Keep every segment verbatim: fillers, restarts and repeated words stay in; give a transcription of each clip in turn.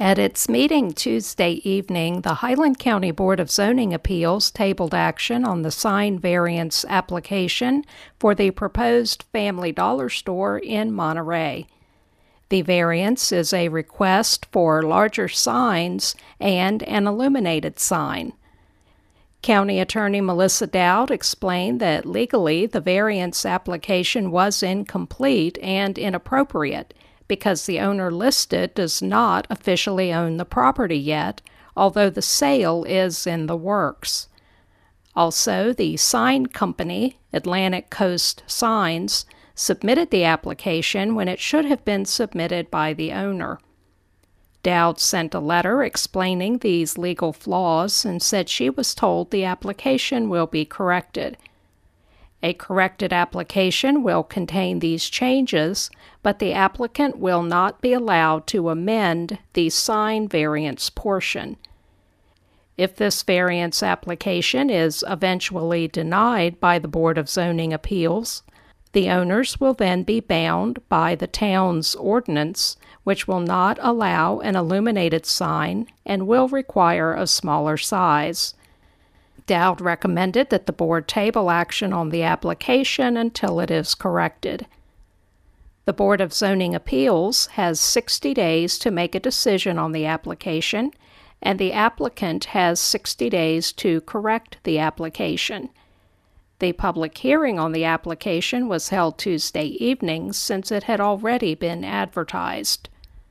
At its meeting Tuesday evening, the Highland County Board of Zoning Appeals tabled action on the sign variance application for the proposed Family Dollar store in Monterey. The variance is a request for larger signs and an illuminated sign. County Attorney Melissa Dowd explained that legally the variance application was incomplete and inappropriate because the owner listed does not officially own the property yet, although the sale is in the works. Also, the sign company, Atlantic Coast Signs, submitted the application when it should have been submitted by the owner. Dowd sent a letter explaining these legal flaws and said she was told the application will be corrected. A corrected application will contain these changes, but the applicant will not be allowed to amend the sign variance portion. If this variance application is eventually denied by the Board of Zoning Appeals, the owners will then be bound by the town's ordinance, which will not allow an illuminated sign and will require a smaller size. Dowd recommended that the board table action on the application until it is corrected. The Board of Zoning Appeals has sixty days to make a decision on the application, and the applicant has sixty days to correct the application. The public hearing on the application was held Tuesday evening since it had already been advertised.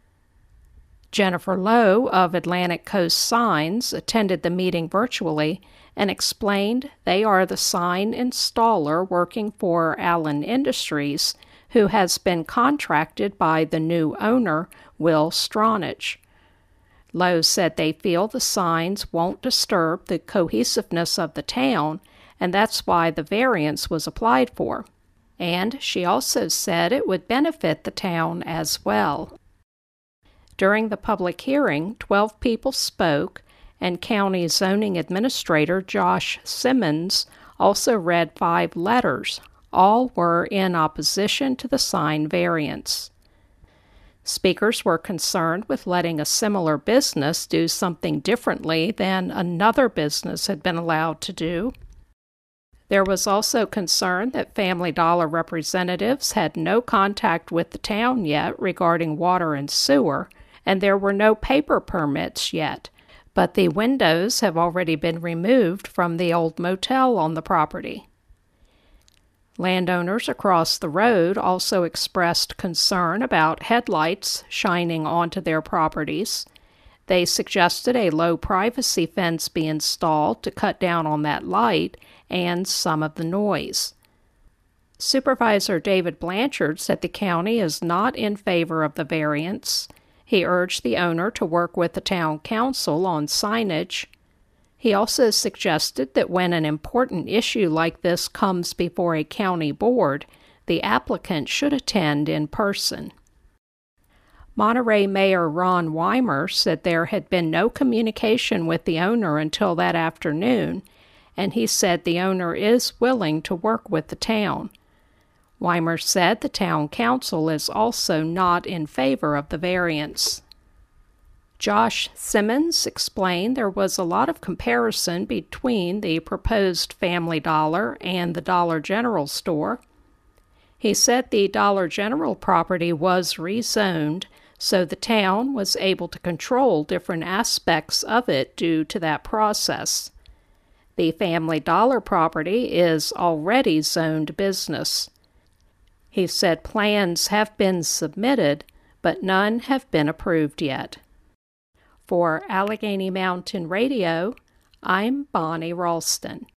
Jennifer Lowe of Atlantic Coast Signs attended the meeting virtually and explained they are the sign installer working for Allen Industries, who has been contracted by the new owner, Will Stronach. Lowe said they feel the signs won't disturb the cohesiveness of the town, and that's why the variance was applied for. And she also said it would benefit the town as well. During the public hearing, twelve people spoke, and County Zoning Administrator Josh Simmons also read five letters. All were in opposition to the sign variance. Speakers were concerned with letting a similar business do something differently than another business had been allowed to do. There was also concern that Family Dollar representatives had no contact with the town yet regarding water and sewer, and there were no paper permits yet, but the windows have already been removed from the old motel on the property. Landowners across the road also expressed concern about headlights shining onto their properties. They suggested a low privacy fence be installed to cut down on that light and some of the noise. Supervisor David Blanchard said the county is not in favor of the variance. He urged the owner to work with the town council on signage. He also suggested that when an important issue like this comes before a county board, the applicant should attend in person. Monterey Mayor Ron Weimer said there had been no communication with the owner until that afternoon, and he said the owner is willing to work with the town. Weimer said the town council is also not in favor of the variance. Josh Simmons explained there was a lot of comparison between the proposed Family Dollar and the Dollar General store. He said the Dollar General property was rezoned, so the town was able to control different aspects of it due to that process. The Family Dollar property is already zoned business. He said plans have been submitted, but none have been approved yet. For Allegheny Mountain Radio, I'm Bonnie Ralston.